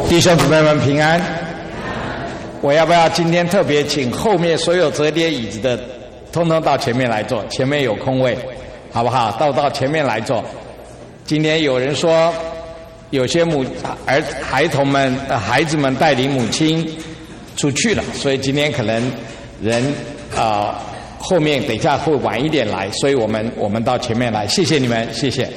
弟兄姊妹们平安。我要不要今天特别请后面所有折叠椅子的通通到前面来坐，前面有空位，好不好？到前面来坐。今天有人说有些孩子们带领母亲出去了，所以今天可能人后面等一下会晚一点来，所以我们到前面来，谢谢你们，谢谢。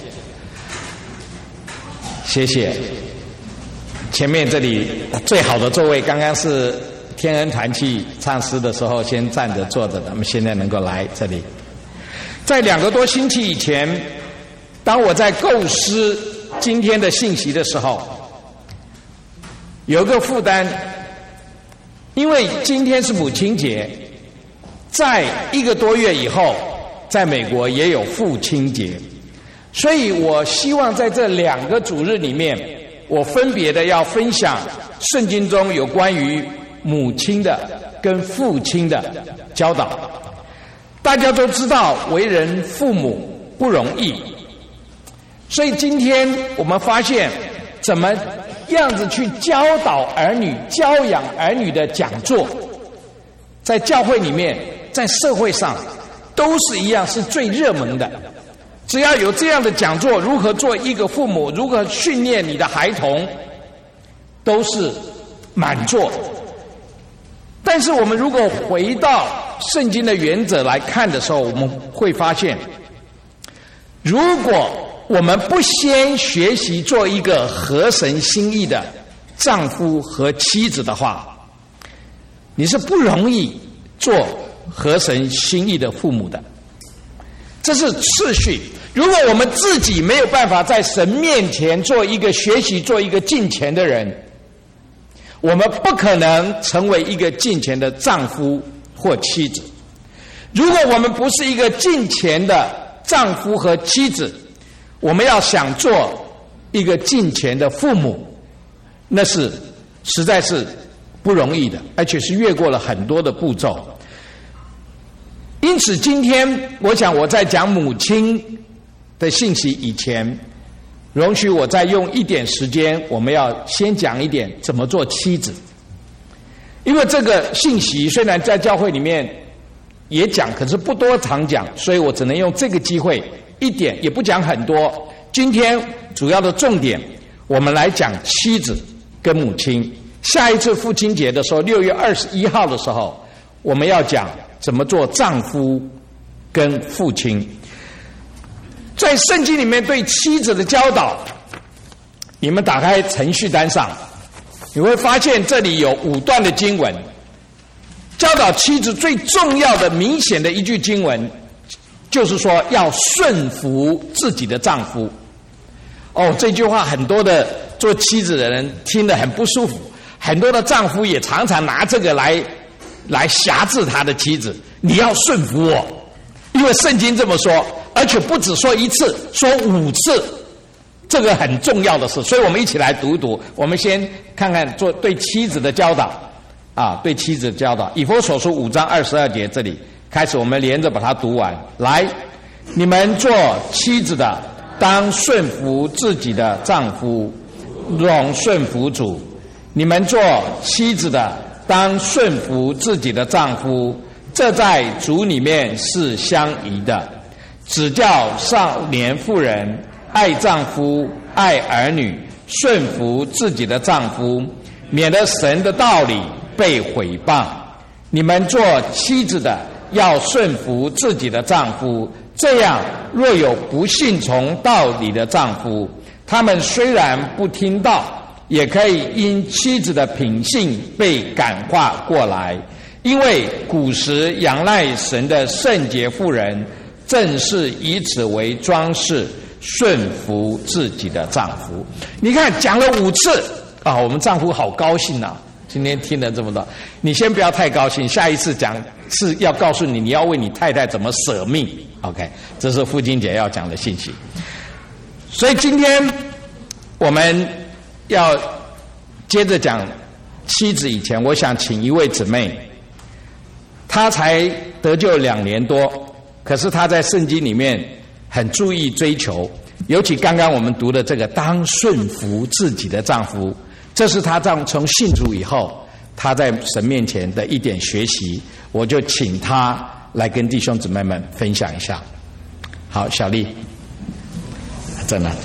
前面这里最好的座位，刚刚是天恩团契唱诗的时候先站着坐着的，那么现在能够来这里。在2个多星期以前，当我在构思今天的信息的时候，有个负担，因为今天是母亲节，在1个多月以后，在美国也有父亲节，所以我希望在这2个主日里面，我分别的要分享圣经中有关于母亲的跟父亲的教导。大家都知道为人父母不容易，所以今天我们发现怎么样子去教导儿女、教养儿女的讲座，在教会里面，在社会上都是一样，是最热门的。只要有这样的讲座，如何做一个父母，如何训练你的孩童，都是满座。但是我们如果回到圣经的原则来看的时候，我们会发现，如果我们不先学习做一个合神心意的丈夫和妻子的话，你是不容易做合神心意的父母的。这是次序。如果我们自己没有办法在神面前做一个学习、做一个敬虔的人，我们不可能成为一个敬虔的丈夫或妻子。如果我们不是一个敬虔的丈夫和妻子，我们要想做一个敬虔的父母，那是实在是不容易的，而且是越过了很多的步骤。因此今天我想我在讲母亲的信息以前，容许我再用一点时间，我们要先讲一点怎么做妻子。因为这个信息虽然在教会里面也讲，可是不多常讲，所以我只能用这个机会一点，也不讲很多。今天主要的重点，我们来讲妻子跟母亲。下一次父亲节的时候，6月21号的时候，我们要讲怎么做丈夫跟父亲。在圣经里面对妻子的教导，你们打开程序单上，你会发现这里有5段的经文，教导妻子最重要的明显的一句经文，就是说要顺服自己的丈夫。这句话很多的做妻子的人听得很不舒服，很多的丈夫也常常拿这个来辖制他的妻子，你要顺服我，因为圣经这么说，而且不只说1次，说5次，这个很重要的事。所以我们一起来读一读。我们先看看做对妻子的教导对妻子的教导。以弗所书5章22节这里开始，我们连着把它读完。来，你们做妻子的，当顺服自己的丈夫，容顺服主。你们做妻子的，当顺服自己的丈夫，这在主里面是相宜的。只叫少年妇人爱丈夫、爱儿女，顺服自己的丈夫，免得神的道理被毁谤。你们做妻子的，要顺服自己的丈夫，这样若有不信从道理的丈夫，他们虽然不听道，也可以因妻子的品性被感化过来。因为古时仰赖神的圣洁妇人，正是以此为装饰，顺服自己的丈夫。你看讲了5次我们丈夫好高兴啊，今天听了这么多。你先不要太高兴，下一次讲是要告诉你，你要为你太太怎么舍命。 OK， 这是父亲节要讲的信息。所以今天我们要接着讲妻子以前，我想请一位姊妹，她才得救2年多，可是她在圣经里面很注意追求，尤其刚刚我们读的这个当顺服自己的丈夫， 这是他从信主以后，他在神面前的一点学习，我就请他来跟弟兄姊妹们分享一下。好，小丽，在哪？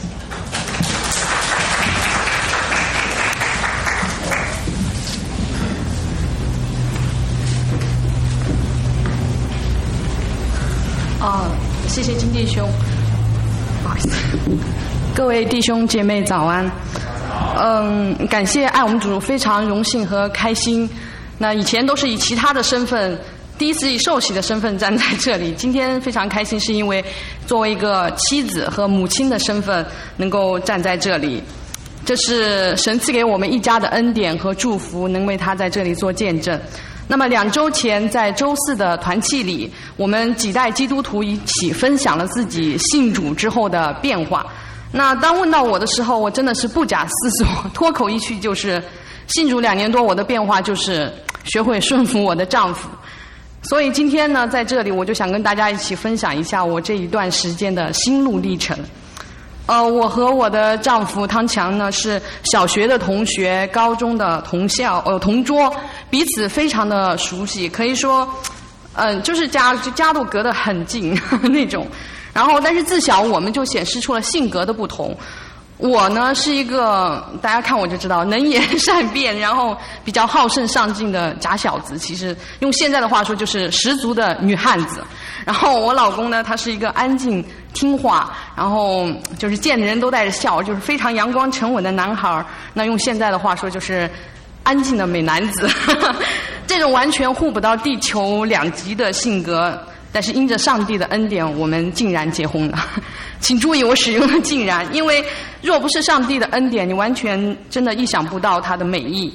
谢谢金弟兄，不好意思，各位弟兄姐妹早安。感谢爱我们主，非常荣幸和开心。那以前都是以其他的身份，第一次以受洗的身份站在这里，今天非常开心，是因为作为一个妻子和母亲的身份能够站在这里。这是神赐给我们一家的恩典和祝福，能为他在这里做见证。那么2周前在周4的团契里，我们几代基督徒一起分享了自己信主之后的变化。那当问到我的时候，我真的是不假思索，脱口一句就是信主2年多，我的变化就是学会顺服我的丈夫。所以今天呢，在这里我就想跟大家一起分享一下我这一段时间的心路历程。我和我的丈夫汤强呢是小学的同学，高中的同桌，彼此非常的熟悉，可以说，就是家都隔得很近那种。然后，但是自小我们就显示出了性格的不同。我呢是一个大家看我就知道能言善辩，然后比较好胜上进的假小子，其实用现在的话说就是十足的女汉子。然后我老公呢，他是一个安静听话，然后就是见人都带着笑，就是非常阳光沉稳的男孩。那用现在的话说就是安静的美男子这种完全互补到地球2极的性格，但是因着上帝的恩典，我们竟然结婚了。请注意我使用的竟然，因为若不是上帝的恩典，你完全真的意想不到他的美意。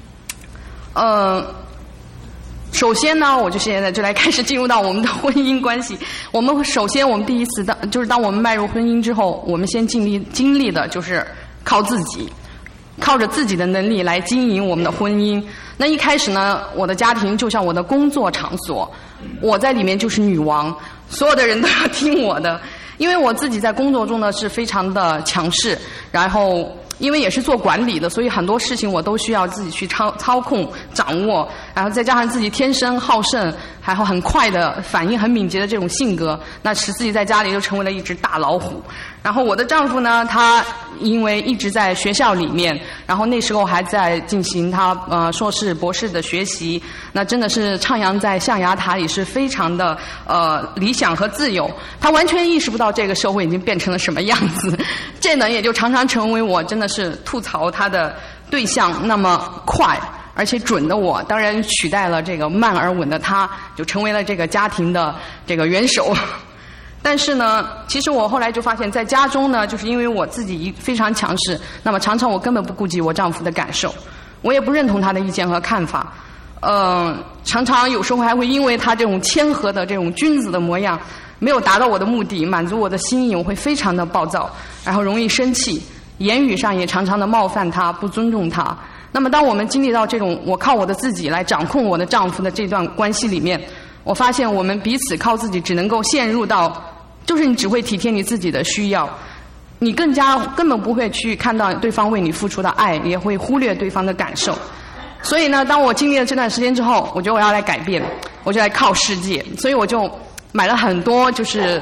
首先呢，我就现在就来开始进入到我们的婚姻关系。我们第一次当我们迈入婚姻之后，我们先经历的就是靠自己，靠着自己的能力来经营我们的婚姻。那一开始呢，我的家庭就像我的工作场所，我在里面就是女王，所有的人都要听我的。因为我自己在工作中呢是非常的强势，然后因为也是做管理的，所以很多事情我都需要自己去操控掌握，然后再加上自己天生好胜，还有很快的反应很敏捷的这种性格，那使自己在家里就成为了一只大老虎。然后我的丈夫呢，他因为一直在学校里面，然后那时候还在进行他硕士博士的学习，那真的是徜徉在象牙塔里，是非常的理想和自由。他完全意识不到这个社会已经变成了什么样子，这呢也就常常成为我真的是吐槽他的对象。那么快而且准的我，当然取代了这个慢而稳的他，就成为了这个家庭的这个元首。但是呢，其实我后来就发现，在家中呢，就是因为我自己非常强势，那么常常我根本不顾及我丈夫的感受，我也不认同他的意见和看法。常常有时候还会因为他这种谦和的这种君子的模样，没有达到我的目的，满足我的心意，我会非常的暴躁，然后容易生气，言语上也常常的冒犯他，不尊重他。那么当我们经历到这种我靠我的自己来掌控我的丈夫的这段关系里面，我发现我们彼此靠自己只能够陷入到，就是你只会体贴你自己的需要，你根本不会去看到对方为你付出的爱，也会忽略对方的感受。所以呢，当我经历了这段时间之后，我觉得我要来改变，我就来靠世界，所以我就买了很多就是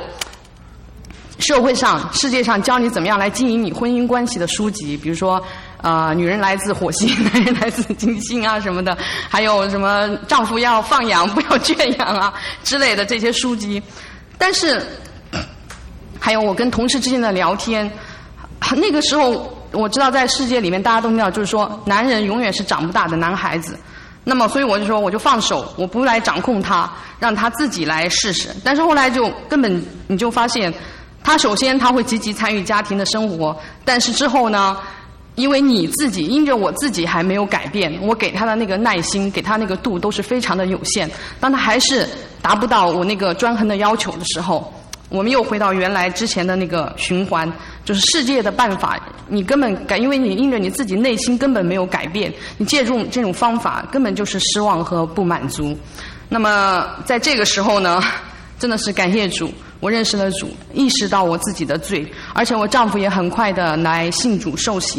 世界上教你怎么样来经营你婚姻关系的书籍，比如说女人来自火星，男人来自金星啊什么的，还有什么丈夫要放养不要圈养啊之类的这些书籍。但是还有我跟同事之间的聊天，那个时候我知道在世界里面大家都知道，就是说男人永远是长不大的男孩子。那么所以我就说我就放手，我不来掌控他，让他自己来试试。但是后来就根本你就发现，他首先他会积极参与家庭的生活，但是之后呢，因为因着我自己还没有改变，我给他的那个耐心，给他那个度都是非常的有限。当他还是达不到我那个专横的要求的时候，我们又回到原来之前的那个循环，就是世界的办法，你根本因为你因着你自己内心根本没有改变，你借助这种方法根本就是失望和不满足。那么在这个时候呢，真的是感谢主，我认识了主，意识到我自己的罪，而且我丈夫也很快的来信主受洗。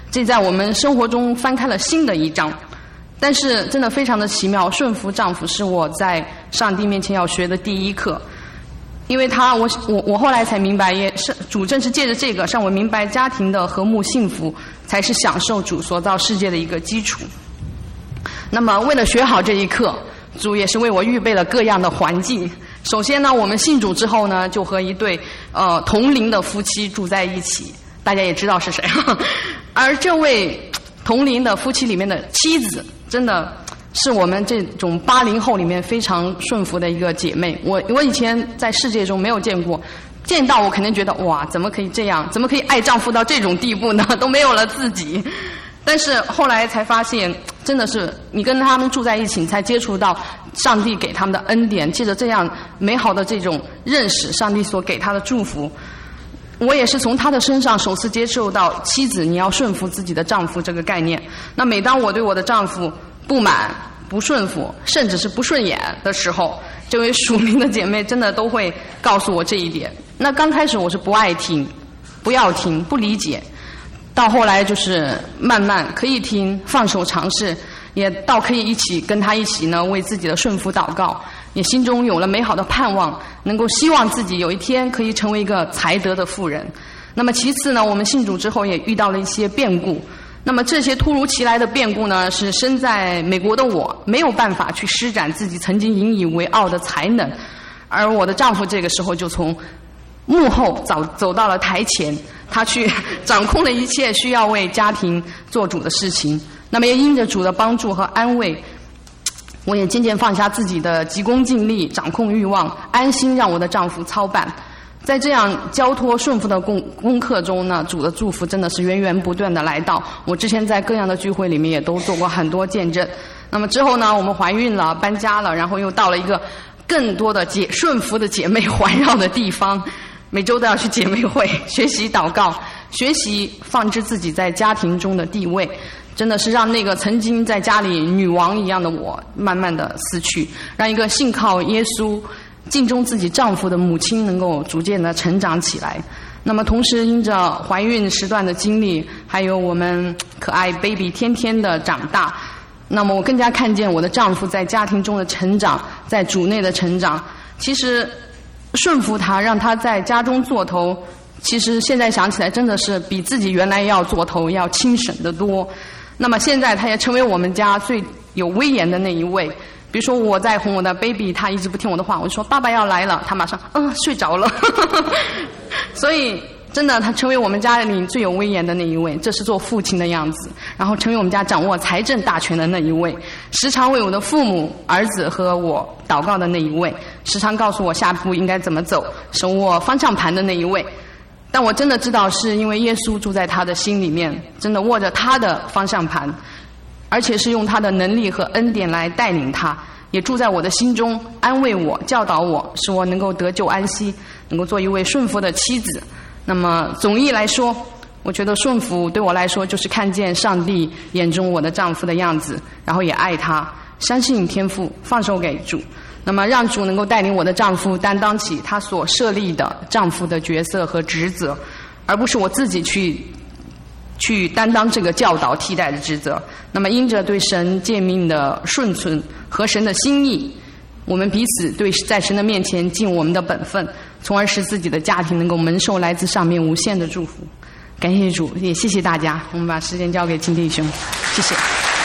这在我们生活中翻开了新的一章。但是真的非常的奇妙，顺服丈夫是我在上帝面前要学的第一课。因为我后来才明白，也是主正是借着这个让我明白，家庭的和睦幸福才是享受主所造世界的一个基础。那么为了学好这一课，主也是为我预备了各样的环境。首先呢，我们信主之后呢，就和一对同龄的夫妻住在一起，大家也知道是谁。而这位同龄的夫妻里面的妻子，真的是我们这种80后里面非常顺服的一个姐妹。我以前在世界中没有见过，见到我肯定觉得哇，怎么可以这样？怎么可以爱丈夫到这种地步呢？都没有了自己。但是后来才发现，真的是你跟他们住在一起，你才接触到上帝给他们的恩典，借着这样美好的这种认识，上帝所给他的祝福。我也是从他的身上首次接受到妻子你要顺服自己的丈夫这个概念。那每当我对我的丈夫不满、不顺服，甚至是不顺眼的时候，这位属灵的姐妹真的都会告诉我这一点。那刚开始我是不爱听、不要听、不理解，到后来就是慢慢可以听，放手尝试，也到可以一起跟他一起呢为自己的顺服祷告，也心中有了美好的盼望，能够希望自己有一天可以成为一个才德的妇人。那么其次呢，我们信主之后也遇到了一些变故。那么这些突如其来的变故呢，是身在美国的我没有办法去施展自己曾经引以为傲的才能，而我的丈夫这个时候就从幕后走到了台前，他去掌控了一切需要为家庭做主的事情。那么也因着主的帮助和安慰，我也渐渐放下自己的急功近利、掌控欲望，安心让我的丈夫操办。在这样交托顺服的功课中呢，主的祝福真的是源源不断的来到。我之前在各样的聚会里面也都做过很多见证。那么之后呢，我们怀孕了，搬家了，然后又到了一个更多的顺服的姐妹环绕的地方，每周都要去姐妹会学习祷告，学习放置自己在家庭中的地位，真的是让那个曾经在家里女王一样的我慢慢的死去，让一个信靠耶稣敬重自己丈夫的母亲能够逐渐的成长起来。那么同时因着怀孕时段的经历，还有我们可爱 baby 天天的长大，那么我更加看见我的丈夫在家庭中的成长，在主内的成长。其实顺服他，让他在家中做头，其实现在想起来真的是比自己原来要做头要轻省得多。那么现在他也成为我们家最有威严的那一位。比如说我在哄我的 baby， 他一直不听我的话，我就说爸爸要来了，他马上睡着了。所以真的他成为我们家里最有威严的那一位，这是做父亲的样子。然后成为我们家掌握财政大权的那一位，时常为我的父母、儿子和我祷告的那一位，时常告诉我下步应该怎么走，手握方向盘的那一位。但我真的知道是因为耶稣住在他的心里面，真的握着他的方向盘，而且是用他的能力和恩典来带领他，也住在我的心中，安慰我、教导我，使我能够得救安息，能够做一位顺服的妻子。那么总意来说，我觉得顺服对我来说就是看见上帝眼中我的丈夫的样子，然后也爱他，相信天父，放手给主。那么让主能够带领我的丈夫担当起他所设立的丈夫的角色和职责，而不是我自己去担当这个教导替代的职责。那么因着对神诫命的顺从和神的心意，我们彼此对在神的面前尽我们的本分，从而使自己的家庭能够蒙受来自上面无限的祝福。感谢主，也谢谢大家。我们把时间交给金弟兄，谢谢。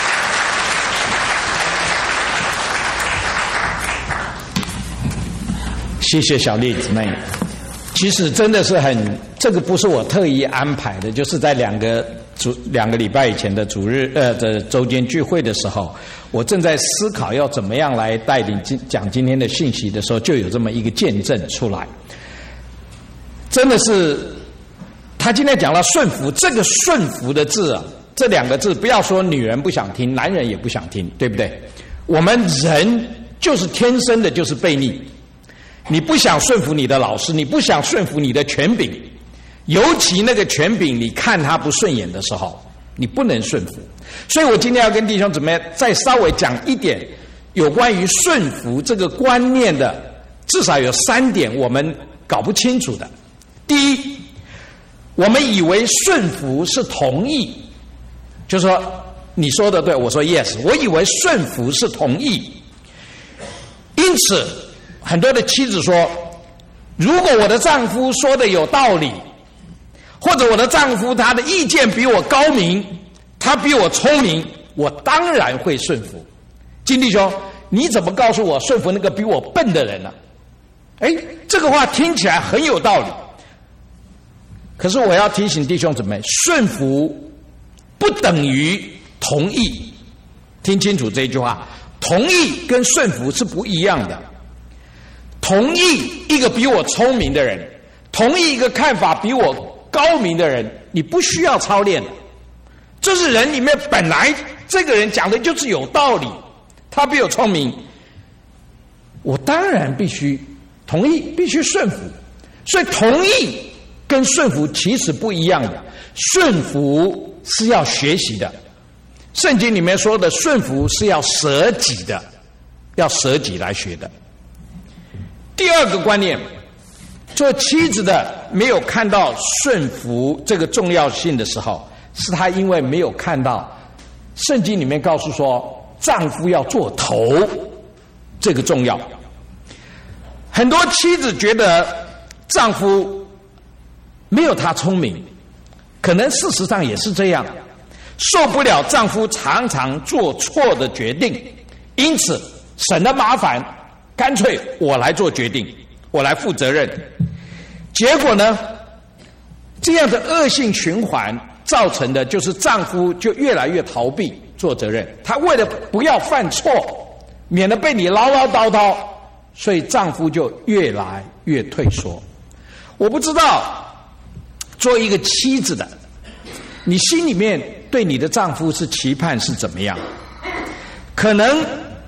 谢谢小丽姊妹。其实真的是这个不是我特意安排的，就是在两个礼拜以前的的周间聚会的时候，我正在思考要怎么样来带领讲今天的信息的时候，就有这么一个见证出来。真的是，他今天讲到顺服，这个顺服的字啊，这两个字不要说女人不想听，男人也不想听，对不对？我们人就是天生的就是悖逆。你不想顺服你的老师，你不想顺服你的权柄，尤其那个权柄你看他不顺眼的时候，你不能顺服。所以我今天要跟弟兄姊妹再稍微讲一点有关于顺服这个观念的，至少有3点我们搞不清楚的。第一，我们以为顺服是同意， 就说你说的对，我说 yes， 我以为顺服是同意。因此很多的妻子说，如果我的丈夫说的有道理，或者我的丈夫他的意见比我高明，他比我聪明，我当然会顺服。金弟兄，你怎么告诉我顺服那个比我笨的人呢？这个话听起来很有道理。可是我要提醒弟兄姊妹，顺服不等于同意。听清楚这句话，同意跟顺服是不一样的。同意一个比我聪明的人，同意一个看法比我高明的人，你不需要操练的。这是人里面本来这个人讲的就是有道理，他比我聪明，我当然必须同意，必须顺服。所以同意跟顺服其实不一样的，顺服是要学习的。圣经里面说的顺服是要舍己的，要舍己来学的。第二个观念，做妻子的没有看到顺服这个重要性的时候，是他因为没有看到圣经里面告诉说丈夫要做头这个重要。很多妻子觉得丈夫没有他聪明，可能事实上也是这样，受不了丈夫常常做错的决定，因此省得麻烦，干脆我来做决定，我来负责任。结果呢，这样的恶性循环造成的就是丈夫就越来越逃避做责任，他为了不要犯错，免得被你唠唠叨叨，所以丈夫就越来越退缩。我不知道做一个妻子的，你心里面对你的丈夫是期盼是怎么样？可能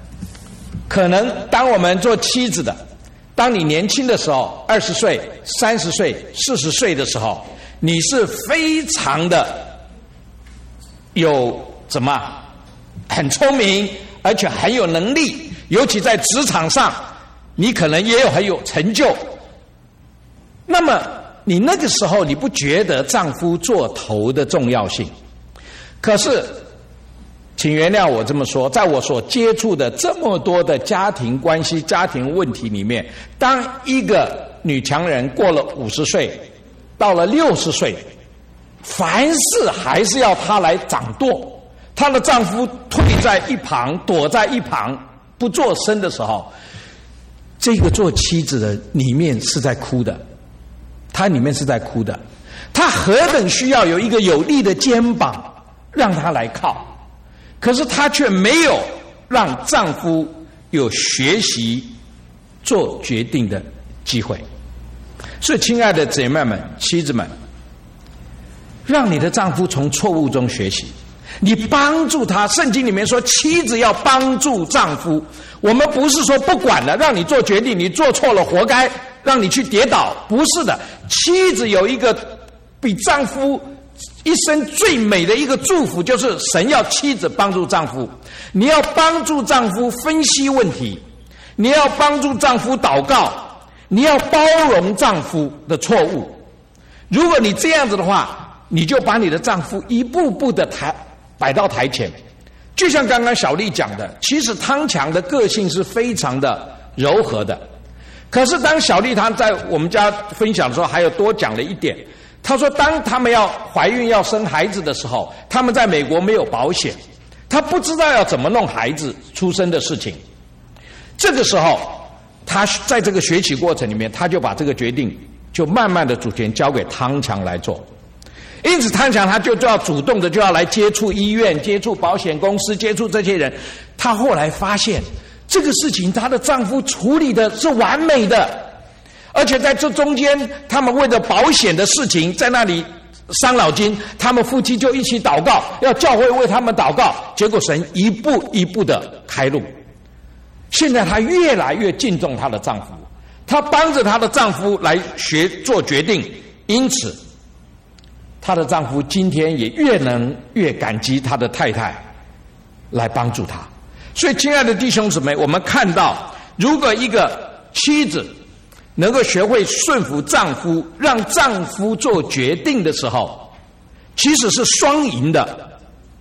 当我们做妻子的，当你年轻的时候，20岁、30岁、40岁的时候，你是非常的有很聪明，而且很有能力，尤其在职场上，你可能也很有成就。那么你那个时候你不觉得丈夫做头的重要性？可是请原谅我这么说，在我所接触的这么多的家庭关系、家庭问题里面，当一个女强人过了50岁，到了60岁，凡事还是要她来掌舵，她的丈夫退在一旁，躲在一旁不做声的时候，这个做妻子的里面是在哭的，她里面是在哭的。她何等需要有一个有力的肩膀让她来靠，可是她却没有让丈夫有学习做决定的机会。所以亲爱的姐妹们、妻子们，让你的丈夫从错误中学习，你帮助他。圣经里面说妻子要帮助丈夫，我们不是说不管了，让你做决定，你做错了活该，让你去跌倒，不是的。妻子有一个比丈夫一生最美的一个祝福，就是神要妻子帮助丈夫。你要帮助丈夫分析问题，你要帮助丈夫祷告，你要包容丈夫的错误。如果你这样子的话，你就把你的丈夫一步步的摆到台前。就像刚刚小丽讲的，其实汤强的个性是非常的柔和的，可是当小丽她在我们家分享的时候，还有多讲了一点。她说当他们要怀孕要生孩子的时候，他们在美国没有保险，她不知道要怎么弄孩子出生的事情。这个时候她在这个学习过程里面，她就把这个决定就慢慢的主权交给汤强来做。因此汤强他就要主动的就要来接触医院，接触保险公司，接触这些人。她后来发现这个事情她的丈夫处理的是完美的，而且在这中间他们为了保险的事情在那里伤脑筋，他们夫妻就一起祷告，要教会为他们祷告，结果神一步一步的开路。现在她越来越敬重她的丈夫，她帮着她的丈夫来做决定，因此她的丈夫今天也越感激她的太太来帮助她。所以亲爱的弟兄姊妹，我们看到如果一个妻子能够学会顺服丈夫，让丈夫做决定的时候，其实是双赢的。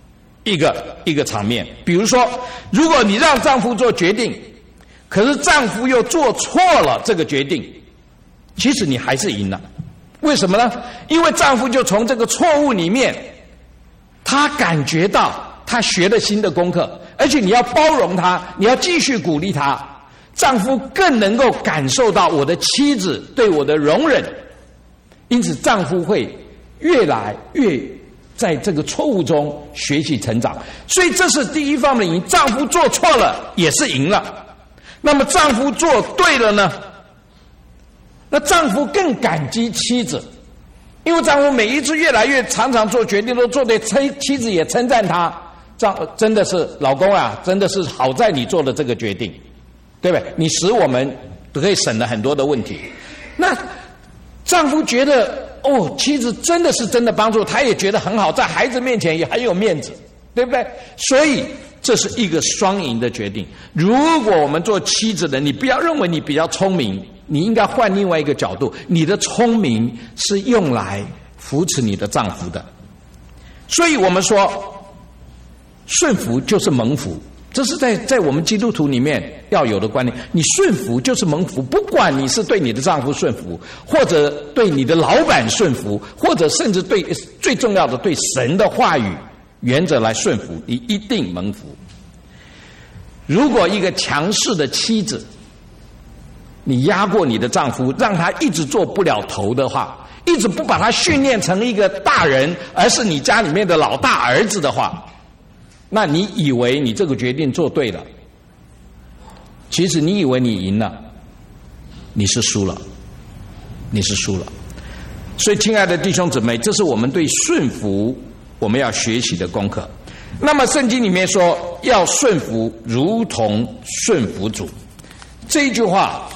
一个场面。比如说，如果你让丈夫做决定，可是丈夫又做错了这个决定，其实你还是赢了。为什么呢？因为丈夫就从这个错误里面，他感觉到他学了新的功课，而且你要包容他，你要继续鼓励他，丈夫更能够感受到我的妻子对我的容忍，因此丈夫会越来越在这个错误中学习成长。所以这是第一方面的赢，丈夫做错了也是赢了。那么丈夫做对了呢？那丈夫更感激妻子，因为丈夫每一次越来越常常做决定都做对，妻子也称赞他，真的是老公啊，真的是好在你做的这个决定，对不对？你使我们都可以省了很多的问题。那丈夫觉得妻子真的是真的帮助，他也觉得很好，在孩子面前也很有面子，对不对？所以这是一个双赢的决定。如果我们做妻子的，你不要认为你比较聪明，你应该换另外一个角度，你的聪明是用来扶持你的丈夫的。所以我们说顺服就是蒙福，这是在我们基督徒里面要有的观念。你顺服就是蒙福，不管你是对你的丈夫顺服，或者对你的老板顺服，或者甚至对最重要的对神的话语原则来顺服，你一定蒙福。如果一个强势的妻子，你压过你的丈夫，让他一直做不了头的话，一直不把他训练成一个大人，而是你家里面的老大儿子的话，那你以为你这个决定做对了，其实你以为你赢了，你是输了，你是输了。所以亲爱的弟兄姊妹，这是我们对顺服我们要学习的功课。那么圣经里面说要顺服如同顺服主，这一句话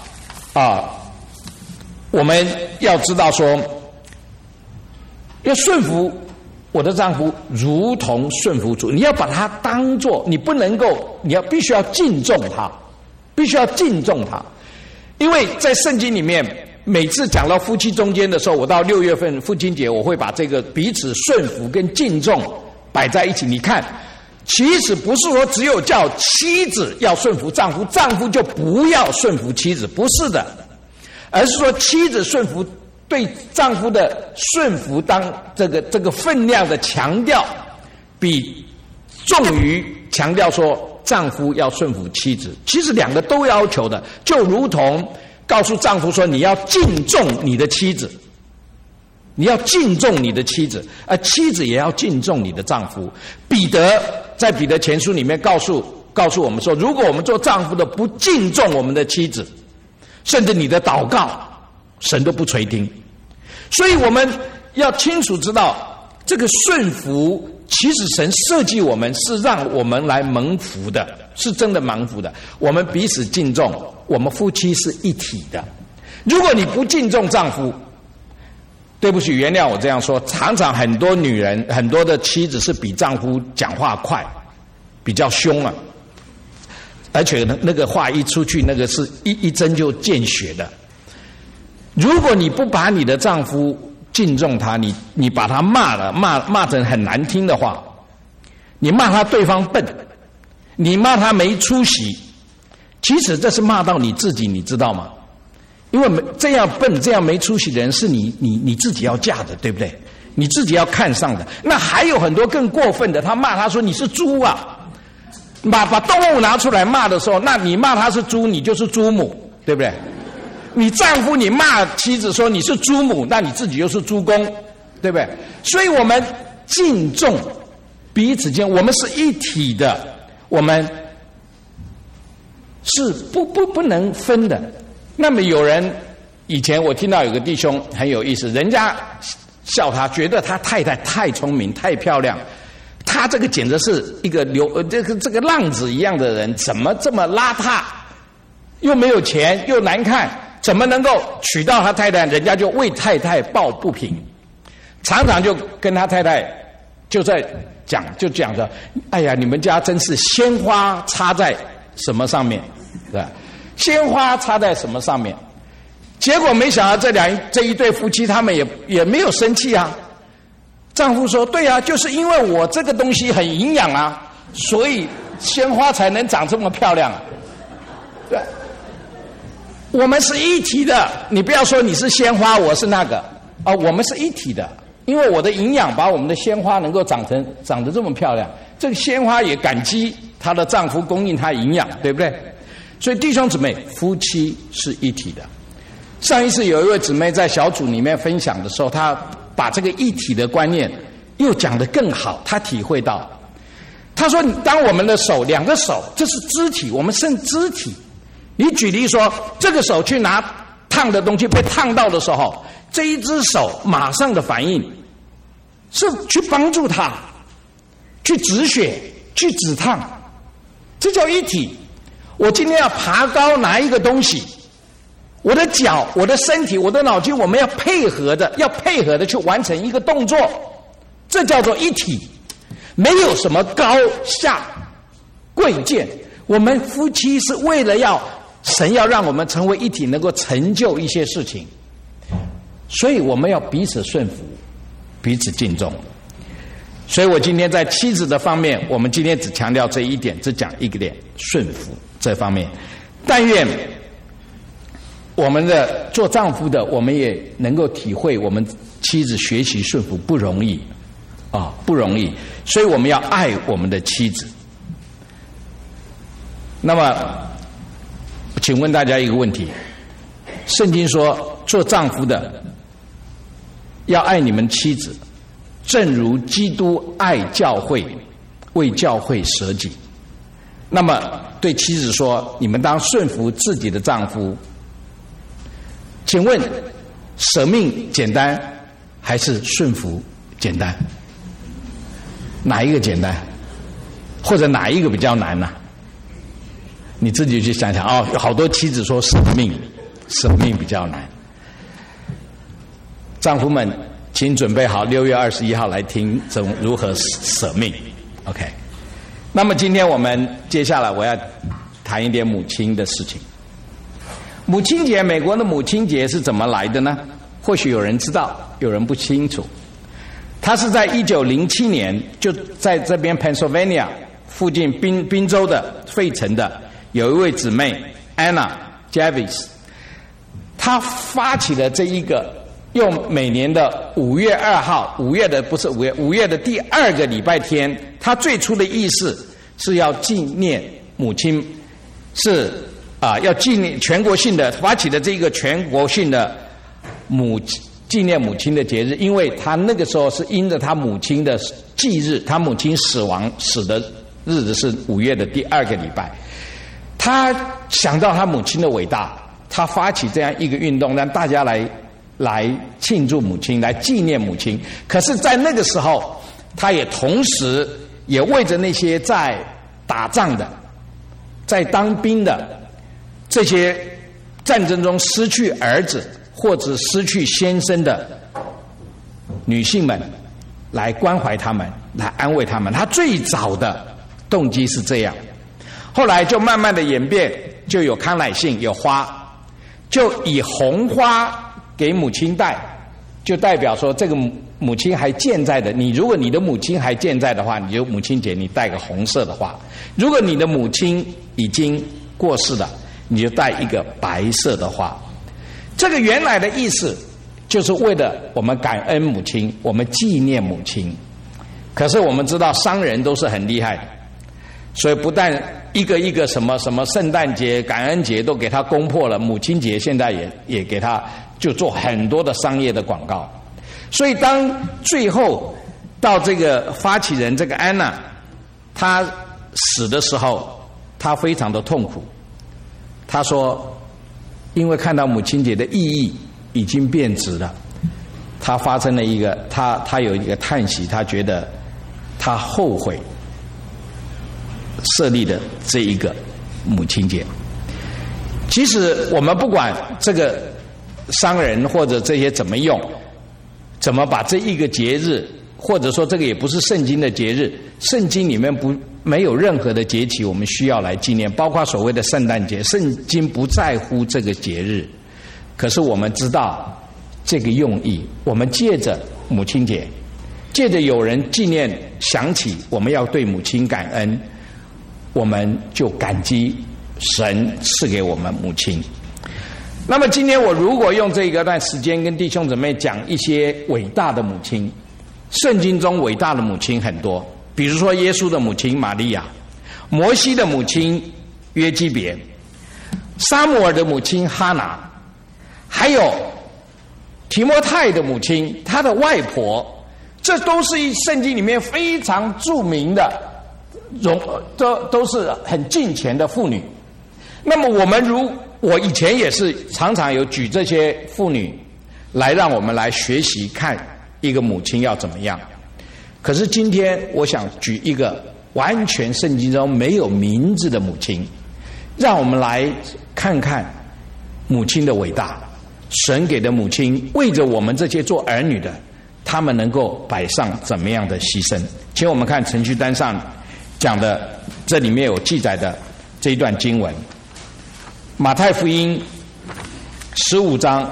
我们要知道说，要顺服我的丈夫如同顺服主，你要把他当作，你不能够，必须要敬重他，必须要敬重他。因为在圣经里面每次讲到夫妻中间的时候，我到6月份父亲节，我会把这个彼此顺服跟敬重摆在一起。你看，其实不是说只有叫妻子要顺服丈夫，丈夫就不要顺服妻子，不是的，而是说妻子顺服，对丈夫的顺服当这个分量的强调，比重于强调说丈夫要顺服妻子。其实两个都要求的，就如同告诉丈夫说你要敬重你的妻子，你要敬重你的妻子，而妻子也要敬重你的丈夫。彼得在彼得前书里面告诉我们说，如果我们做丈夫的不敬重我们的妻子，甚至你的祷告神都不垂听。所以我们要清楚知道，这个顺服其实神设计我们是让我们来蒙福的，是真的蒙福的。我们彼此敬重，我们夫妻是一体的。如果你不敬重丈夫，对不起，原谅我这样说，常常很多女人，很多的妻子是比丈夫讲话快，比较凶啊，而且那个话一出去，那个是一针就见血的。如果你不把你的丈夫敬重他，你把他骂成很难听的话，你骂他对方笨，你骂他没出息，其实这是骂到你自己，你知道吗？因为这样笨这样没出息的人是你自己要嫁的，对不对？你自己要看上的。那还有很多更过分的，他骂他说你是猪啊，把动物拿出来骂的时候，那你骂他是猪，你就是猪母，对不对？你丈夫你骂妻子说你是猪母，那你自己又是猪公，对不对？所以我们敬重彼此间，我们是一体的，我们是不能分的。那么有人以前我听到有个弟兄很有意思，人家笑他，觉得他太太太聪明太漂亮，他这个简直是一个这个浪子一样的人，怎么这么邋遢，又没有钱又难看，怎么能够娶到他太太？人家就为太太抱不平，常常就跟他太太就讲着，哎呀，你们家真是鲜花插在什么上面，对吧？鲜花插在什么上面？结果没想到这一对夫妻他们也没有生气啊。 丈夫说：“对啊，就是因为我这个东西很营养啊，所以鲜花才能长这么漂亮。”对，我们是一体的，你不要说你是鲜花，我是那个啊，我们是一体的，因为我的营养把我们的鲜花能够长得这么漂亮，这个鲜花也感激她的丈夫供应她营养，对不对？所以弟兄姊妹，夫妻是一体的。上一次有一位姊妹在小组里面分享的时候，她把这个一体的观念又讲得更好，她体会到，她说：“当我们的手，两个手，这是肢体，我们是肢体。你举例说，这个手去拿烫的东西被烫到的时候，这一只手马上的反应是去帮助他，去止血，去止烫，这叫一体。我今天要爬高拿一个东西，我的脚、我的身体、我的脑筋，我们要配合的去完成一个动作，这叫做一体。没有什么高下贵贱，我们夫妻是为了神要让我们成为一体，能够成就一些事情，所以我们要彼此顺服，彼此敬重。所以我今天在妻子的方面，我们今天只强调这一点，只讲一个点，顺服这方面。但愿我们的做丈夫的，我们也能够体会我们妻子学习顺服不容易啊，不容易。所以我们要爱我们的妻子。那么请问大家一个问题，圣经说做丈夫的要爱你们妻子，正如基督爱教会，为教会舍己。那么对妻子说，你们当顺服自己的丈夫。请问舍命简单还是顺服简单？哪一个简单？或者哪一个比较难呢？你自己去想想哦，有好多妻子说舍命比较难。丈夫们请准备好6月21号来听如何舍命 OK。 那么今天我们接下来我要谈一点母亲的事情。母亲节，美国的母亲节是怎么来的呢？或许有人知道，有人不清楚。它是在1907年，就在这边 Pennsylvania 附近宾州的费城的有一位姊妹 Anna Jarvis， 她发起了这一个用每年的5月2号，5月的第2个礼拜天，她最初的意思是要纪念母亲，是要纪念全国性的，发起的这个全国性的纪念母亲的节日，因为他那个时候是因着他母亲的忌日，他母亲死的日子是5月的第2个礼拜。他想到他母亲的伟大，他发起这样一个运动，让大家来庆祝母亲，来纪念母亲。可是在那个时候，他也同时也为着那些在打仗的、在当兵的这些战争中失去儿子或者失去先生的女性们来关怀他们，来安慰他们。他最早的动机是这样，后来就慢慢的演变，就有康乃馨，有花，就以红花给母亲戴，就代表说这个母亲还健在的。如果你的母亲还健在的话，你就母亲节你戴个红色的花；如果你的母亲已经过世了，你就戴一个白色的花。这个原来的意思就是为了我们感恩母亲，我们纪念母亲。可是我们知道商人都是很厉害的，所以不但一个什么圣诞节、感恩节都给他攻破了，母亲节现在也给他就做很多的商业的广告。所以当最后到这个发起人这个安娜她死的时候，她非常的痛苦。她说因为看到母亲节的意义已经变质了，她发生了一个她有一个叹息，她觉得她后悔设立的这一个母亲节。其实我们不管这个商人或者这些怎么用，怎么把这一个节日，或者说这个也不是圣经的节日，圣经里面没有任何的节期我们需要来纪念，包括所谓的圣诞节，圣经不在乎这个节日。可是我们知道这个用意，我们借着母亲节借着有人纪念想起我们要对母亲感恩，我们就感激神赐给我们母亲。那么今天我如果用这一段时间跟弟兄姊妹讲一些伟大的母亲，圣经中伟大的母亲很多，比如说耶稣的母亲玛利亚，摩西的母亲约基别，撒母耳的母亲哈拿，还有提摩太的母亲，他的外婆，这都是圣经里面非常著名的，都是很敬虔的妇女。那么我以前也是常常有举这些妇女来让我们来学习看一个母亲要怎么样。可是今天我想举一个完全圣经中没有名字的母亲，让我们来看看母亲的伟大，神给的母亲为着我们这些做儿女的，他们能够摆上怎么样的牺牲。请我们看程序单上讲的，这里面有记载的这一段经文，马太福音15章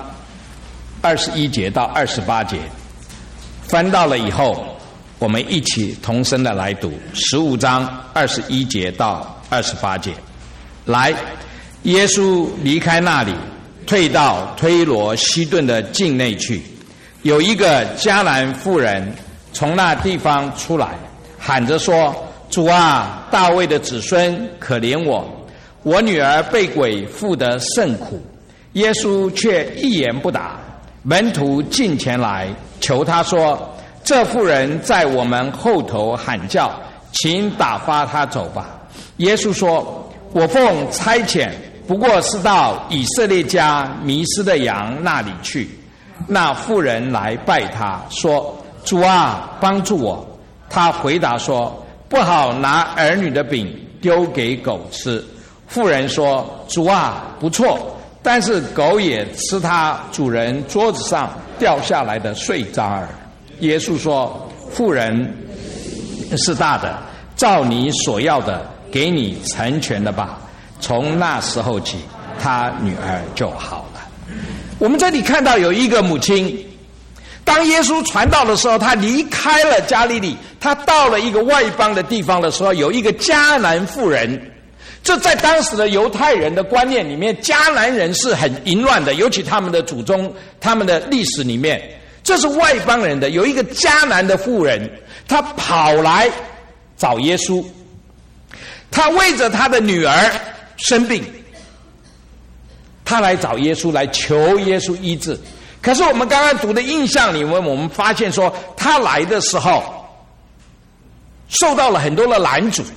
21节到28节，翻到了以后我们一起同声的来读15章21节到28节。来，耶稣离开那里，退到推罗西顿的境内去，有一个迦南妇人从那地方出来，喊着说：主啊，大卫的子孙，可怜我，我女儿被鬼附得甚苦。耶稣却一言不答。门徒近前来求他说：这妇人在我们后头喊叫，请打发她走吧。耶稣说：我奉差遣，不过是到以色列家迷失的羊那里去。那妇人来拜他，说：主啊，帮助我。他回答说：不好拿儿女的饼丢给狗吃。妇人说：主啊，不错，但是狗也吃它主人桌子上掉下来的碎渣儿。耶稣说：妇人是大的，照你所要的给你成全了吧。从那时候起，他女儿就好了。我们这里看到有一个母亲，当耶稣传道的时候，他离开了加利利，他到了一个外邦的地方的时候，有一个迦南妇人。这在当时的犹太人的观念里面，迦南人是很淫乱的，尤其他们的祖宗，他们的历史里面，这是外邦人的。有一个迦南的妇人，她跑来找耶稣，她为着她的女儿生病，她来找耶稣，来求耶稣医治。可是我们刚刚读的印象里面，我们发现说，她来的时候受到了很多的拦阻，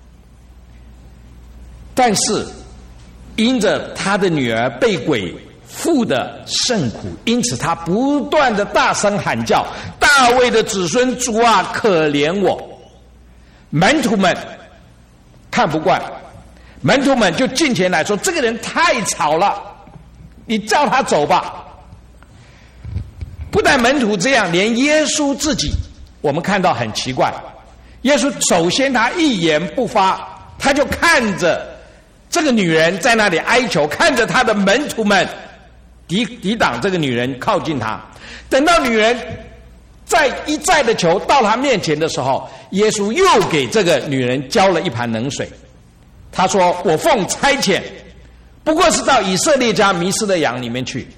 但是因着他的女儿被鬼附得甚苦，因此他不断的大声喊叫：大卫的子孙，主啊，可怜我。门徒们看不惯，门徒们就进前来说：这个人太吵了，你叫他走吧。不但门徒这样，连耶稣自己我们看到很奇怪。耶稣首先他一言不发，他就看着这个女人在那里哀求，看着他的门徒们抵挡这个女人靠近他。等到女人一再的求到他面前的时候，耶稣又给这个女人浇了一盘冷水。他说：我奉差遣，不过是到以色列家迷失的羊里面去。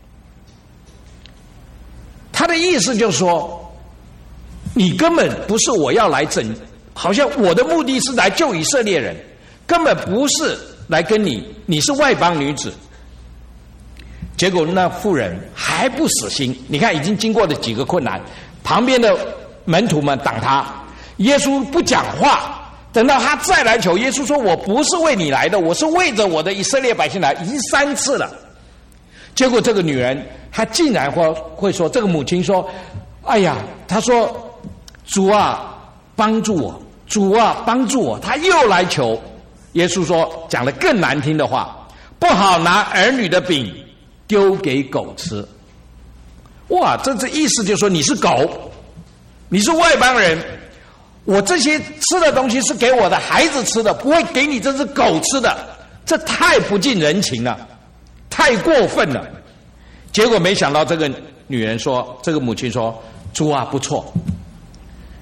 他的意思就是说，你根本不是我要来好像我的目的是来救以色列人，根本不是来跟你是外邦女子。结果那妇人还不死心，你看已经经过了几个困难，旁边的门徒们挡他，耶稣不讲话。等到他再来求，耶稣说：我不是为你来的，我是为着我的以色列百姓来，已经3次了。结果这个女人她竟然会说，这个母亲说：哎呀，她说主啊，帮助我，主啊，帮助我。她又来求。耶稣说，讲了更难听的话：不好拿儿女的饼丢给狗吃。哇，这意思就是说，你是狗，你是外邦人，我这些吃的东西是给我的孩子吃的，不会给你这只狗吃的。这太不近人情了，太过分了。结果没想到这个女人说，这个母亲说：主啊，不错，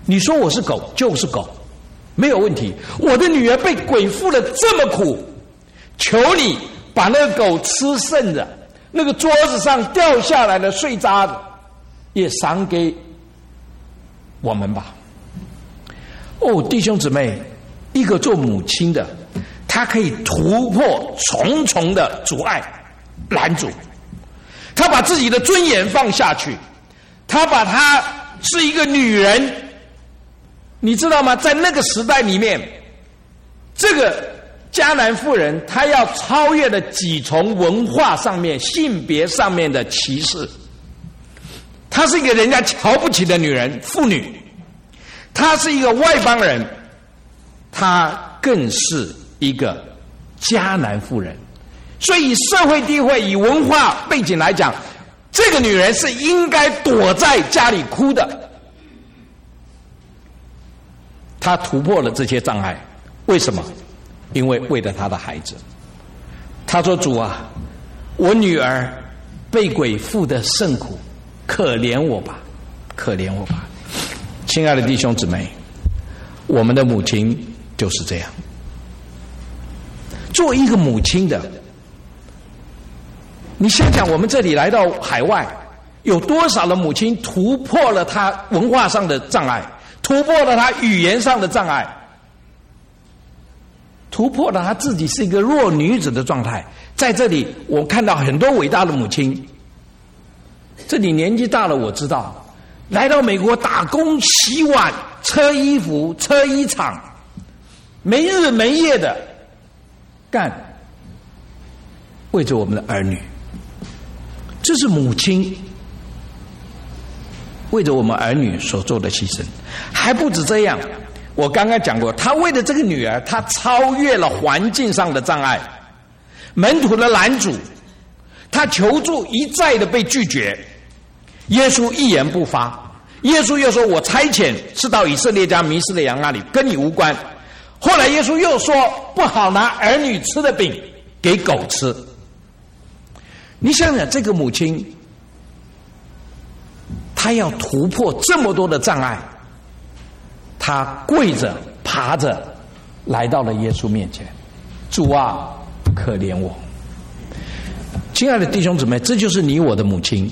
你说我是狗就是狗，没有问题。我的女儿被鬼附了这么苦，求你把那个狗吃剩的那个桌子上掉下来的碎渣子也赏给我们吧。哦，弟兄姊妹，一个做母亲的，她可以突破重重的阻碍拦阻，她把自己的尊严放下去，她把她是一个女人，你知道吗？在那个时代里面，这个迦南妇人她要超越了几重文化上面性别上面的歧视，她是一个人家瞧不起的女人妇女，她是一个外邦人，她更是一个迦南妇人。所以以社会地位以文化背景来讲，这个女人是应该躲在家里哭的。她突破了这些障碍，为什么？因为为了她的孩子。她说，主啊，我女儿被鬼附的甚苦，可怜我吧，可怜我吧。亲爱的弟兄姊妹，我们的母亲就是这样。作为一个母亲的，你想想，我们这里来到海外，有多少的母亲突破了她文化上的障碍，突破了她语言上的障碍，突破了她自己是一个弱女子的状态。在这里我看到很多伟大的母亲，这里年纪大了我知道，来到美国打工洗碗车衣服车衣厂，没日没夜的干，为着我们的儿女。这是母亲为着我们儿女所做的牺牲。还不止这样，我刚刚讲过，他为了这个女儿，他超越了环境上的障碍，门徒的拦阻，他求助一再的被拒绝，耶稣一言不发。耶稣又说，我差遣是到以色列家迷失的羊那里，跟你无关。后来耶稣又说，不好拿儿女吃的饼给狗吃。你想想，这个母亲她要突破这么多的障碍，她跪着爬着来到了耶稣面前，主啊，可怜我。亲爱的弟兄姊妹，这就是你我的母亲。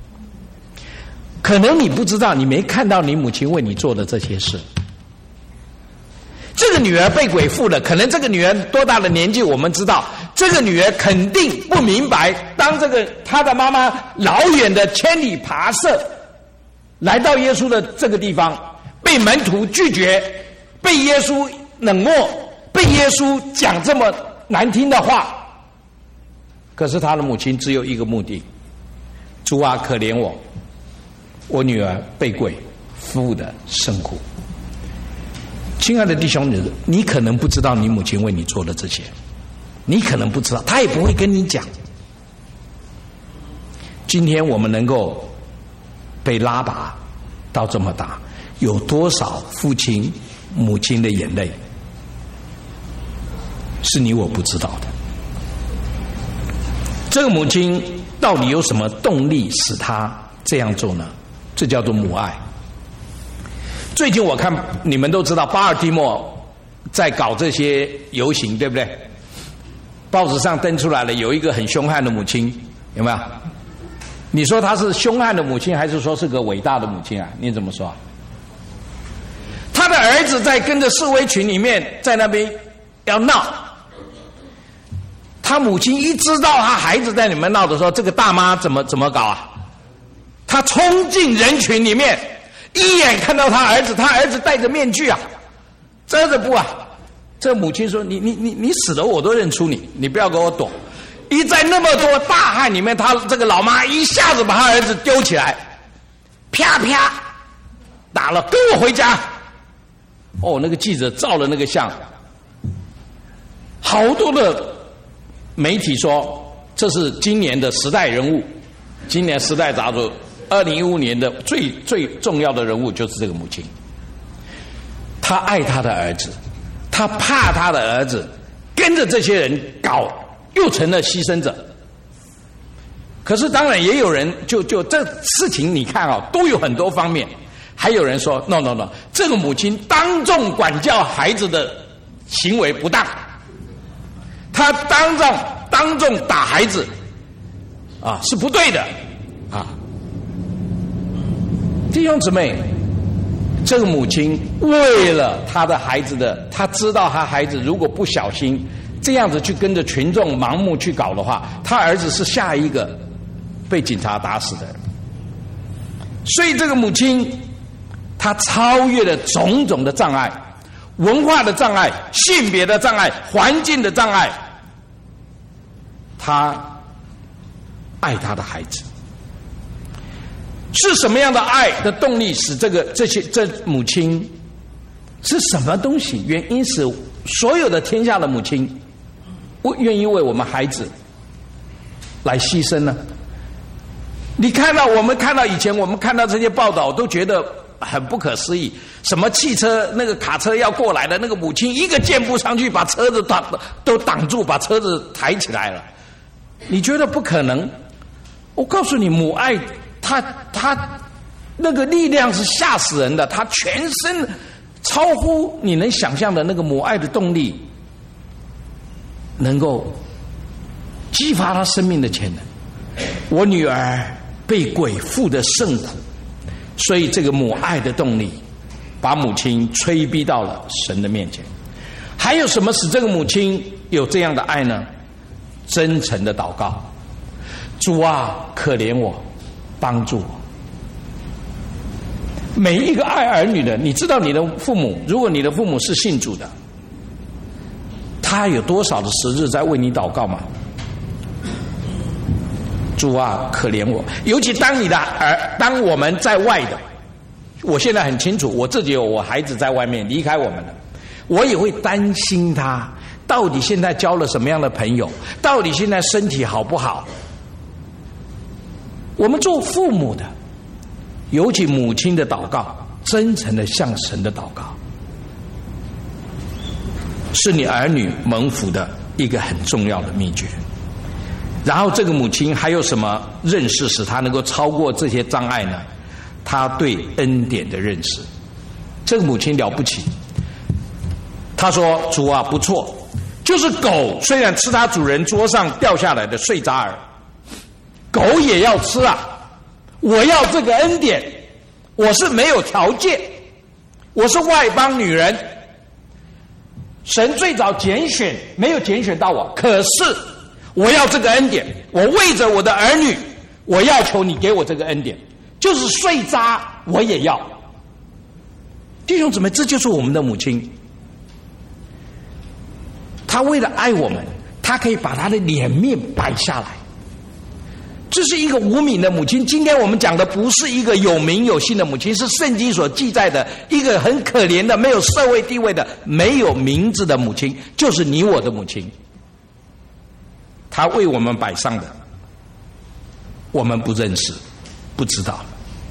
可能你不知道，你没看到你母亲为你做的这些事。这个女儿被鬼附了，可能这个女儿多大的年纪我们知道，这个女儿肯定不明白，当这个她的妈妈老远的千里跋涉来到耶稣的这个地方，被门徒拒绝，被耶稣冷漠，被耶稣讲这么难听的话，可是她的母亲只有一个目的，主啊，可怜我，我女儿被鬼附的甚苦。亲爱的弟兄，你可能不知道你母亲为你做的这些，你可能不知道，她也不会跟你讲。今天我们能够被拉拔到这么大，有多少父亲母亲的眼泪是你我不知道的。这个母亲到底有什么动力使她这样做呢？这叫做母爱。最近我看你们都知道，巴尔的摩在搞这些游行，对不对？报纸上登出来了，有一个很凶悍的母亲，有没有？你说她是凶悍的母亲，还是说是个伟大的母亲啊？你怎么说？他的儿子在跟着示威群里面在那边要闹，他母亲一知道他孩子在里面闹的时候，这个大妈怎么搞啊？他冲进人群里面，一眼看到他儿子戴着面具啊，遮着布啊。这母亲说：“你死了我都认出你，你不要给我躲。”一在那么多大汗里面，他这个老妈一下子把他儿子丢起来，啪啪打了，跟我回家。哦，那个记者照了那个相，好多的媒体说这是今年的时代人物，今年时代杂志2015年的最重要的人物就是这个母亲。她爱她的儿子，她怕她的儿子跟着这些人搞，又成了牺牲者。可是当然也有人就这事情，你看啊，都有很多方面。 还有人说 no， 这个母亲当众管教孩子的行为不当，她当众打孩子啊是不对的啊。弟兄姊妹，这个母亲为了她的孩子的，她知道她孩子如果不小心这样子去跟着群众盲目去搞的话，她儿子是下一个被警察打死的人。所以这个母亲她超越了种种的障碍，文化的障碍、性别的障碍、环境的障碍，她爱她的孩子。是什么样的爱的动力使这母亲是什么东西？原因使所有的天下的母亲愿意为我们孩子来牺牲呢？我们看到以前我们看到这些报道，都觉得很不可思议。什么汽车那个卡车要过来的，那个母亲一个箭步上去把车子都挡住，把车子抬起来了。你觉得不可能？我告诉你，母爱他那个力量是吓死人的，他全身超乎你能想象的那个母爱的动力，能够激发他生命的潜能。我女儿被鬼附的甚苦，所以这个母爱的动力把母亲催逼到了神的面前。还有什么使这个母亲有这样的爱呢？真诚的祷告，主啊，可怜我，帮助我。每一个爱儿女的，你知道你的父母，如果你的父母是信主的，他有多少的时日在为你祷告吗？主啊，可怜我。尤其当我们在外的，我现在很清楚，我自己有我孩子在外面离开我们了，我也会担心他到底现在交了什么样的朋友，到底现在身体好不好。我们做父母的，尤其母亲的祷告，真诚的向神的祷告，是你儿女蒙福的一个很重要的秘诀。然后这个母亲还有什么认识使她能够超过这些障碍呢？她对恩典的认识。这个母亲了不起，她说，主啊，不错，就是狗虽然吃它主人桌上掉下来的碎渣儿，狗也要吃啊，我要这个恩典，我是没有条件，我是外邦女人，神最早拣选没有拣选到我，可是我要这个恩典，我为着我的儿女，我要求你给我这个恩典，就是碎渣我也要。弟兄姊妹，这就是我们的母亲，她为了爱我们，她可以把她的脸面摆下来。这是一个无名的母亲。今天我们讲的不是一个有名有姓的母亲，是圣经所记载的一个很可怜的、没有社会地位的、没有名字的母亲，就是你我的母亲。她为我们摆上的，我们不认识，不知道。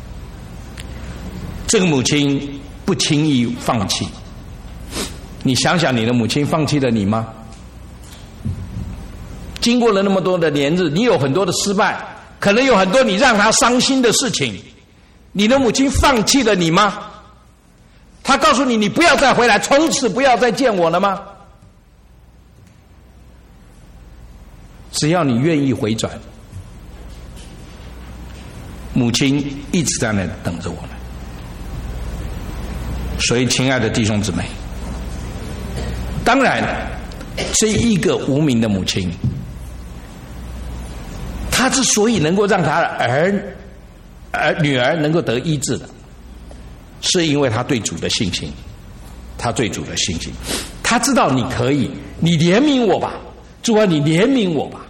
这个母亲不轻易放弃。你想想，你的母亲放弃了你吗？经过了那么多的年日，你有很多的失败，可能有很多你让她伤心的事情，你的母亲放弃了你吗？她告诉你，你不要再回来，从此不要再见我了吗？只要你愿意回转，母亲一直在那等着我们。所以亲爱的弟兄姊妹，当然这一个无名的母亲，她之所以能够让她的女儿能够得医治的，是因为她对主的信心。她对主的信心，她知道你可以，你怜悯我吧，主啊，你怜悯我吧。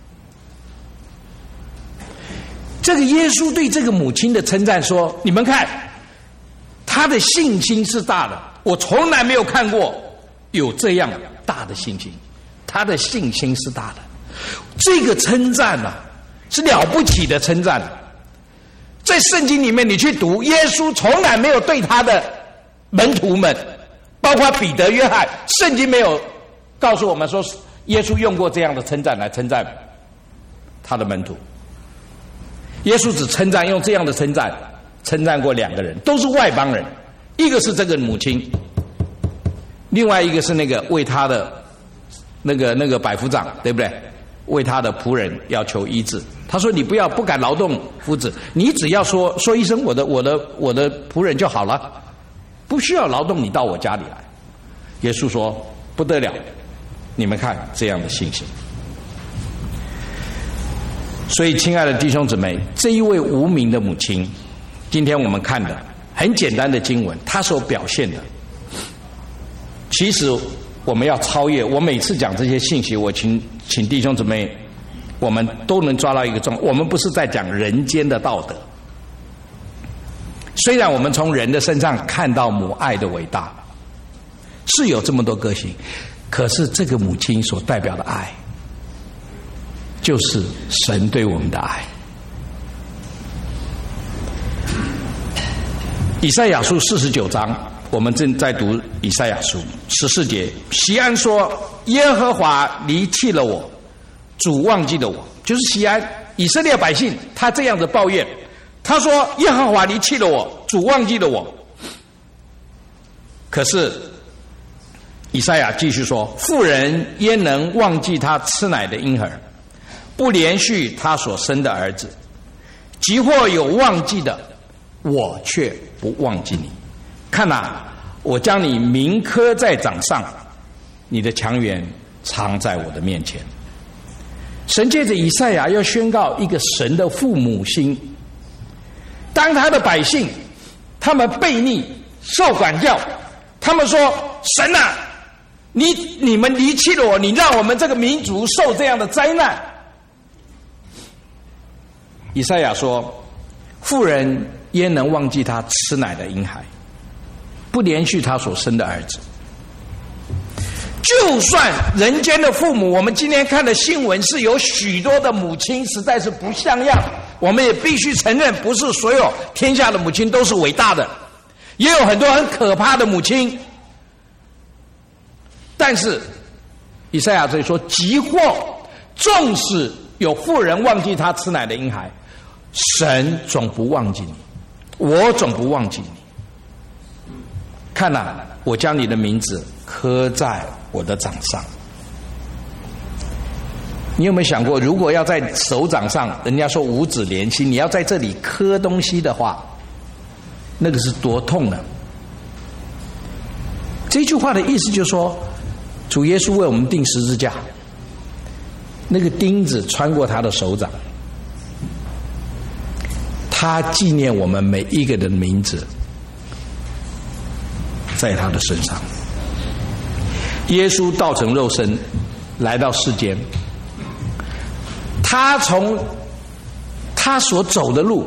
这个耶稣对这个母亲的称赞说，你们看她的信心是大的，我从来没有看过有这样大的信心，她的信心是大的。这个称赞啊，是了不起的称赞。在圣经里面你去读，耶稣从来没有对他的门徒们，包括彼得、约翰，圣经没有告诉我们说耶稣用过这样的称赞来称赞他的门徒。耶稣只称赞，用这样的称赞称赞过2个人，都是外邦人，一个是这个母亲，另外一个是那个为他的那个百夫长，对不对？为他的仆人要求医治。他说：“你不敢劳动夫子，你只要说一声我的仆人就好了，不需要劳动你到我家里来。”耶稣说：“不得了，你们看这样的信心。”所以，亲爱的弟兄姊妹，这一位无名的母亲，今天我们看的很简单的经文，她所表现的，其实我们要超越。我每次讲这些信息，我请弟兄姊妹，我们都能抓到一个重点，我们不是在讲人间的道德。虽然我们从人的身上看到母爱的伟大，是有这么多个性，可是这个母亲所代表的爱，就是神对我们的爱。以赛亚书49章，我们正在读以赛亚书14节，西安说：“耶和华离弃了我，主忘记了我。”就是西安以色列百姓，他这样子抱怨，他说：“耶和华离弃了我，主忘记了我。”可是以赛亚继续说：“妇人焉能忘记她吃奶的婴儿，不连续她所生的儿子？即或有忘记的，我却不忘记你。看哪，我将你铭刻在掌上，你的强援藏在我的面前。”神借着以赛亚要宣告一个神的父母心。当他的百姓他们悖逆受管教，他们说：“神啊，你们离弃了我，你让我们这个民族受这样的灾难。”以赛亚说：“妇人焉能忘记她吃奶的婴孩，不连续她所生的儿子？”就算人间的父母，我们今天看的新闻是有许多的母亲实在是不像样，我们也必须承认，不是所有天下的母亲都是伟大的，也有很多很可怕的母亲。但是以赛亚这里说：“即或纵使有妇人忘记她吃奶的婴孩，神总不忘记你，我总不忘记你。看哪，我将你的名字刻在我的掌上。”你有没有想过，如果要在手掌上，人家说五指连心，你要在这里刻东西的话，那个是多痛呢？这句话的意思就是说，主耶稣为我们钉十字架，那个钉子穿过他的手掌，他纪念我们每一个人的名字在他的身上。耶稣道成肉身来到世间，他从他所走的路，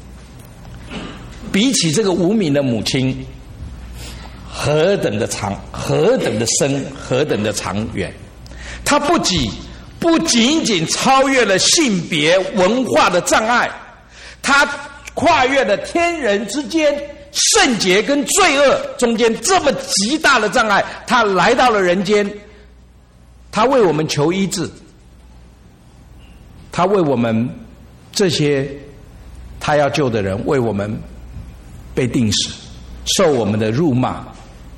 比起这个无名的母亲何等的长，何等的深，何等的长远。他不仅仅超越了性别文化的障碍，他跨越了天人之间圣洁跟罪恶中间这么极大的障碍，他来到了人间，他为我们求医治，他为我们这些他要救的人，为我们被钉死，受我们的辱骂。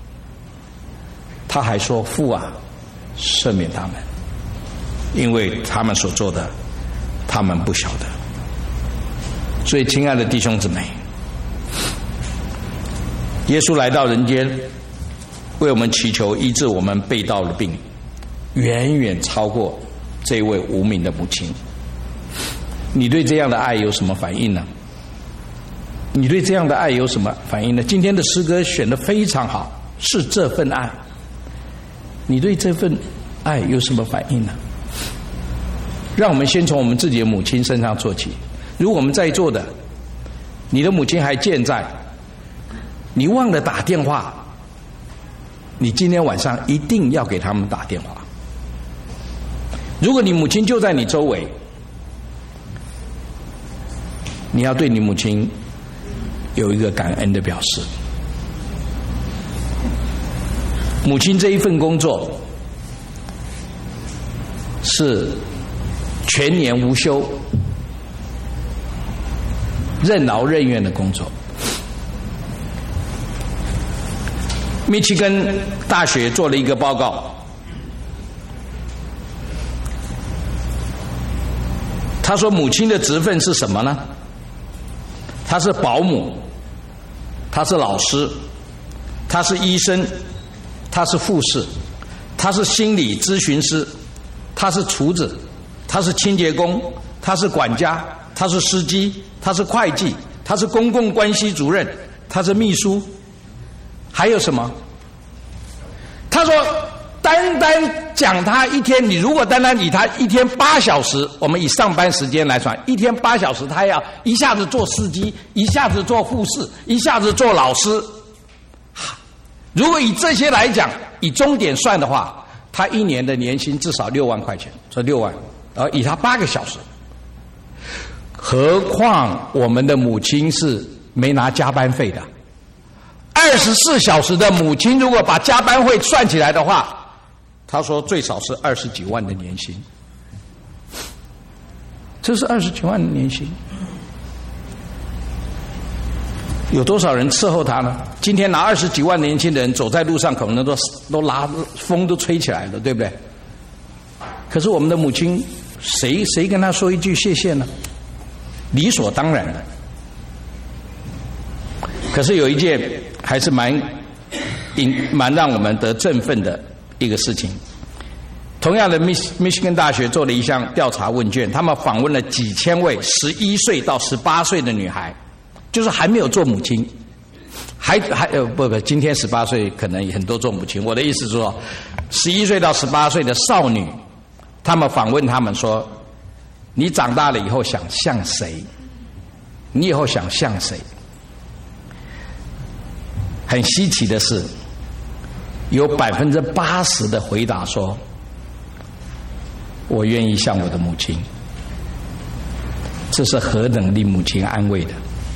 他还说：“父啊，赦免他们，因为他们所做的，他们不晓得。”所以，亲爱的弟兄姊妹，耶稣来到人间，为我们祈求医治我们背道的病，远远超过这位无名的母亲。你对这样的爱有什么反应呢？你对这样的爱有什么反应呢？今天的诗歌选得非常好，是这份爱。你对这份爱有什么反应呢？让我们先从我们自己的母亲身上做起。如果我们在座的，你的母亲还健在，你忘了打电话，你今天晚上一定要给他们打电话。如果你母亲就在你周围，你要对你母亲有一个感恩的表示。母亲这一份工作是全年无休、任劳任怨的工作， 密西根大学做了一个报告，他说母亲的职分是什么呢？她是保姆，她是老师，她是医生，她是护士，她是心理咨询师，她是厨子，她是清洁工，她是管家，她是司机，她是会计，她是公共关系主任，她是秘书，还有什么？他说单单讲他一天，你如果单单以他一天8小时，我们以上班时间来算，一天8小时，他要一下子做司机，一下子做护士，一下子做老师。如果以这些来讲，以钟点算的话，他一年的年薪至少6万块钱，说6万，以他8个小时。何况我们的母亲是没拿加班费的，24小时的母亲如果把加班费算起来的话，他说最少是20几万的年薪，这是20几万的年薪。有多少人伺候他呢？今天拿20几万年薪的人走在路上，可能都拉风都吹起来了，对不对？可是我们的母亲，谁跟他说一句谢谢呢？理所当然的。可是有一件还是蛮让我们得振奋的一个事情。同样的，密西根大学做了一项调查问卷，他们访问了几千位11岁到18岁的女孩，就是还没有做母亲，今天18岁可能很多做母亲。我的意思是说，11岁到18岁的少女，他们访问他们说，你长大了以后想像谁？你以后想像谁？很稀奇的是，有80%的回答说，我愿意像我的母亲。这是何等令母亲安慰的！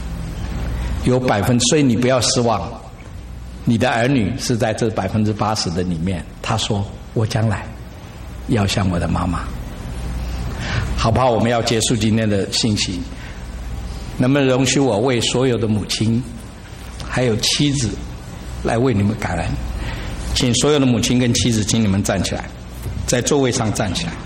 所以你不要失望，你的儿女是在这80%的里面。他说，我将来要像我的妈妈。好不好？我们要结束今天的信息，能不能容许我为所有的母亲还有妻子来为你们感恩？请所有的母亲跟妻子，请你们站起来，在座位上站起来。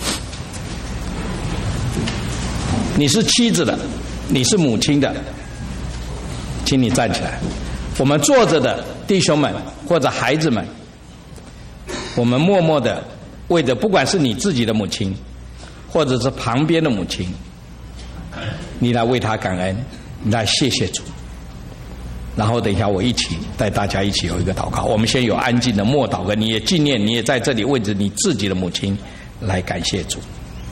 你是妻子的，你是母亲的，请你站起来。我们坐着的弟兄们或者孩子们，我们默默的为着，不管是你自己的母亲或者是旁边的母亲，你来为她感恩，你来谢谢主。然后等一下我一起带大家一起有一个祷告。我们先有安静的默祷歌，你也纪念，你也在这里为着你自己的母亲来感谢主。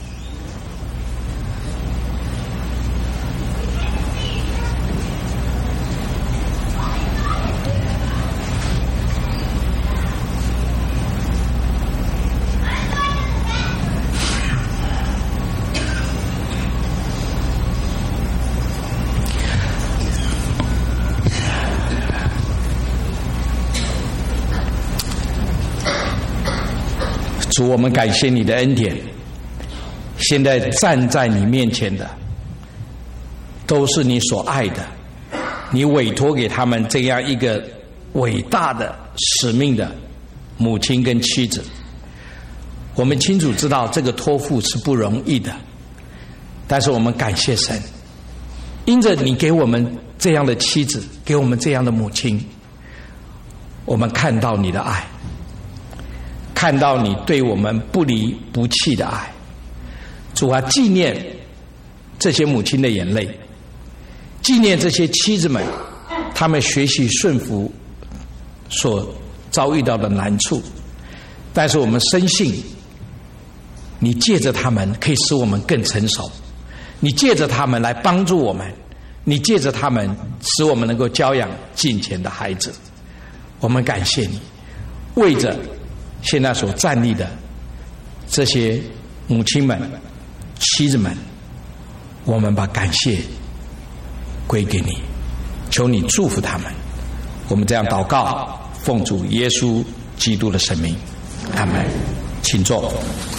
主，我们感谢你的恩典。现在站在你面前的都是你所爱的，你委托给他们这样一个伟大的使命的母亲跟妻子。我们清楚知道这个托付是不容易的，但是我们感谢神，因着你给我们这样的妻子，给我们这样的母亲，我们看到你的爱，看到你对我们不离不弃的爱。主啊，纪念这些母亲的眼泪，纪念这些妻子们他们学习顺服所遭遇到的难处，但是我们深信你借着他们可以使我们更成熟，你借着他们来帮助我们，你借着他们使我们能够教养敬虔的孩子。我们感谢你，为着现在所站立的这些母亲们妻子们，我们把感谢归给你，求你祝福他们。我们这样祷告，奉主耶稣基督的圣名，阿们。请坐。